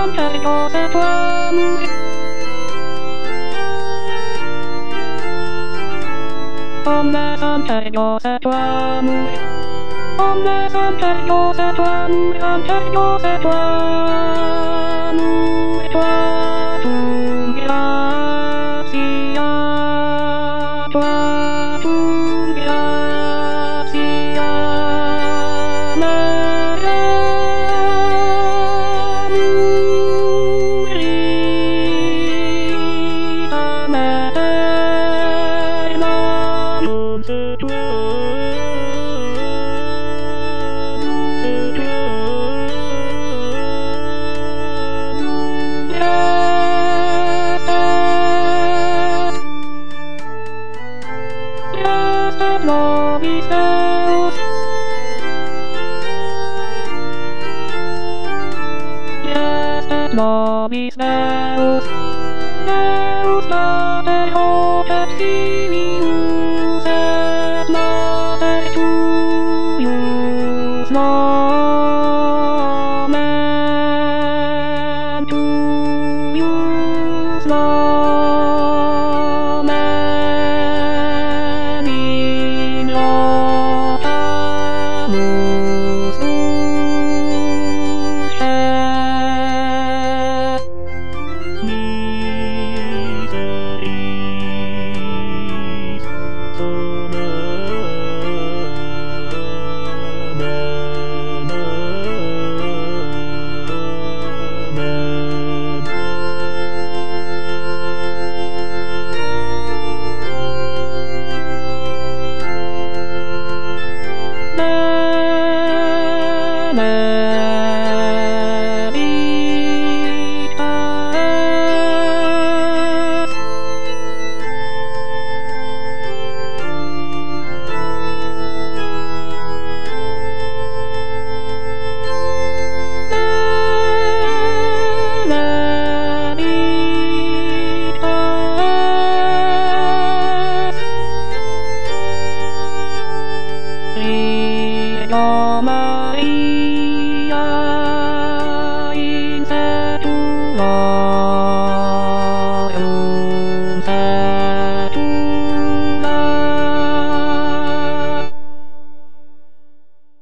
Santa Rosa Tuam. Om Santa Rosa Tuam. Om Santa Rosa Tuam. Santa Rosa Tuam. Tuatum gracia. Tuatum gracia. Nobis Deus, Nobis Deus, Deus Mater Hoc Filius et Mater Tuius nomen Tuius nomen invocamus usque miseris Om